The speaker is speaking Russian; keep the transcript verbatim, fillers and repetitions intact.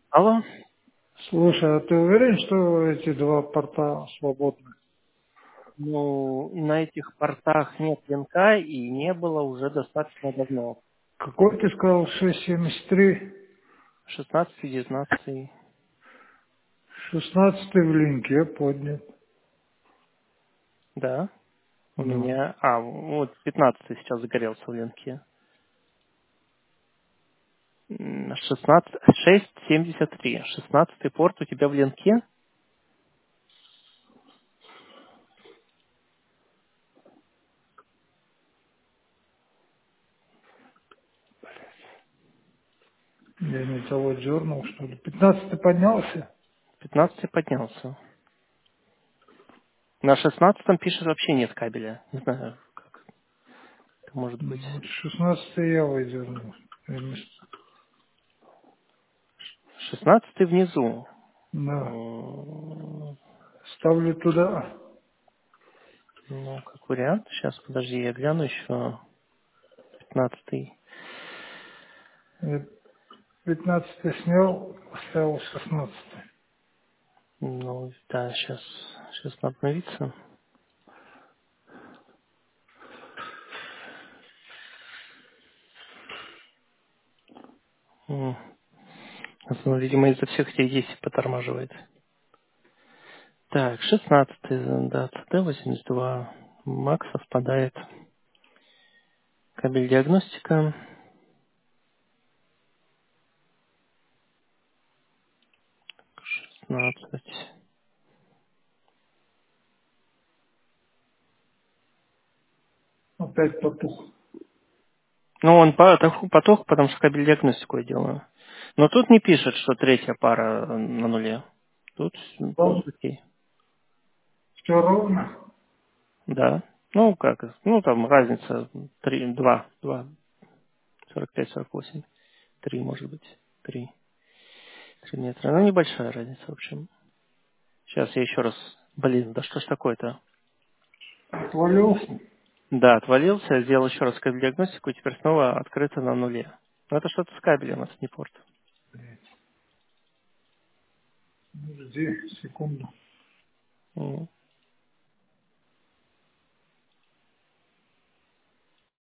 Алло? Слушай, а ты уверен, что эти два порта свободны? Ну, на этих портах нет линка и не было уже достаточно давно. Какой ты сказал? шестьсот семьдесят три? шестнадцатый, девятнадцатый. шестнадцатый в линке, я поднят. Да. У Ну, меня... А, вот пятнадцатый сейчас загорелся в линке. М, шестнадцать, шесть семьдесят три. шестнадцатый порт у тебя в линке? я не того дернул, что ли. Пятнадцатый поднялся? пятнадцатый поднялся. На шестнадцатом пишет вообще нет кабеля. Не знаю, как это может быть. Ну, вот шестнадцатый я выдернул. Вместо- шестнадцатый внизу. Да. М, Ставлю туда. Ну, как вариант. Сейчас, подожди, я гляну еще. пятнадцатый. Я пятнадцатый снял, поставил шестнадцатый. Ну, да, сейчас, сейчас надо обновиться. М, ну, видимо, из-за всех этих действий потормаживает. Так, шестнадцатый, да, си ди восемьдесят два. Макс совпадает. Кабель диагностика. шестнадцать. Опять потух. Ну, он поток, поток, потому что кабель диагностику я делаю. Но тут не пишет, что третья пара на нуле. Тут Все окей. ровно. Да. Ну, как, ну, там разница три, два, два, сорок пять, сорок восемь. Три, может быть. Три. Три метра. Ну, небольшая разница, в общем. Сейчас я еще раз... Блин, да что ж такое-то? Отвалился. Да, отвалился, сделал еще раз кабель-диагностику, и теперь снова открыто на нуле. Но это что-то с кабелем, это не порт. Жди секунду. Мгм.